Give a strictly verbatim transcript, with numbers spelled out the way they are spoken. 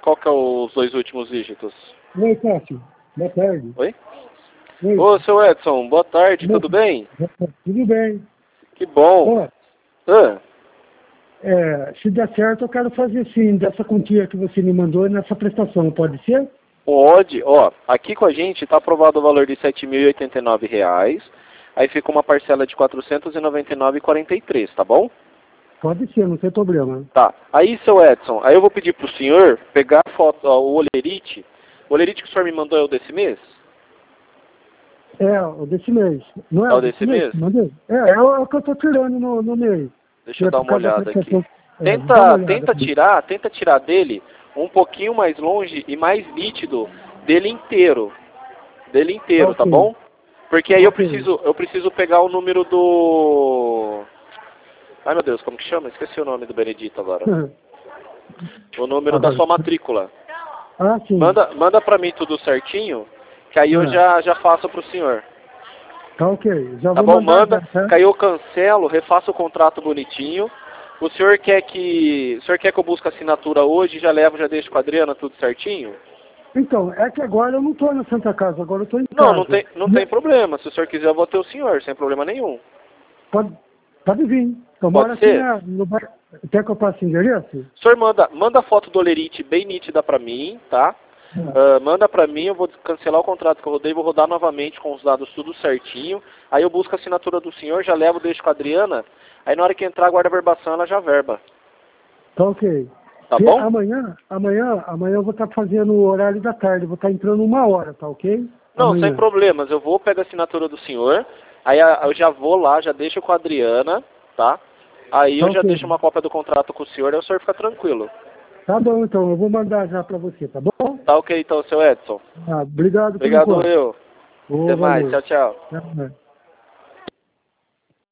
qual que é os dois últimos dígitos? Oi, Cássio. Boa tarde. Oi? Oi. Ô, seu Edson, boa tarde, Boa tudo bem? Tudo bem. Que bom. Ó, Ah, é, se der certo, eu quero fazer sim, dessa quantia que você me mandou nessa prestação, pode ser? pode, ó, aqui com a gente está aprovado o valor de sete mil e oitenta e nove reais, aí fica uma parcela de quatrocentos e noventa e nove reais e quarenta e três, tá bom? Pode ser, não tem problema. Tá. Aí, seu Edson, aí eu vou pedir pro senhor pegar a foto, ó, o olerite. O olerite que o senhor me mandou é o desse mês? É, o desse mês. Não é, É o o desse desse mês? mês? que mandei? É, é o, é o que eu tô tirando no, no mês. Deixa Que eu é dar por uma causa da olhada aqui. prestação. É, dá uma Tenta, olhada tenta aqui. tirar, tenta tirar dele um pouquinho mais longe e mais nítido dele inteiro. Dele inteiro, tá Ok, bom? Porque aí eu ok. preciso, eu preciso pegar o número do... Ai meu Deus, como que chama? Esqueci o nome do Benedito agora. O número da Agora. sua matrícula. Ah, sim. Manda, manda pra mim tudo certinho, que aí eu Ah, já, já faço pro senhor. tá ok. Já Tá vou bom? mandar Manda, já, tá? que aí eu cancelo, refaço o contrato bonitinho. O senhor quer que. O senhor quer que eu busque a assinatura hoje, já levo, já deixo com a Adriana tudo certinho? Então, é que agora eu não tô na Santa Casa, agora eu tô em Não, não casa. tem, não tem problema. Se o senhor quiser, eu vou ter o senhor, sem problema nenhum. Pode, pode vir. Eu moro Pode aqui ser? na, no bairro. Quer que eu passe o endereço? O senhor manda, manda a foto do olerite bem nítida pra mim, tá? Ah, manda pra mim, eu vou cancelar o contrato que eu rodei, vou rodar novamente com os dados tudo certinho. Aí eu busco a assinatura do senhor, já levo, deixo com a Adriana. Aí na hora que entrar a guarda verbação, ela já verba. Tá ok. Tá Que bom? amanhã, amanhã, amanhã eu vou estar fazendo o horário da tarde, vou estar entrando uma hora, tá ok? Não, sem Amanhã. problemas. Eu vou pegar a assinatura do senhor, aí a- eu já vou lá, já deixo com a Adriana, tá? Aí Tá eu já ok. deixo uma cópia do contrato com o senhor, aí o senhor fica tranquilo. Tá bom, então, eu vou mandar já pra você, tá bom? Tá ok então, seu Edson. Ah, obrigado por Obrigado enquanto. eu. Ô, Até mais. valeu. Tchau, tchau. Até mais.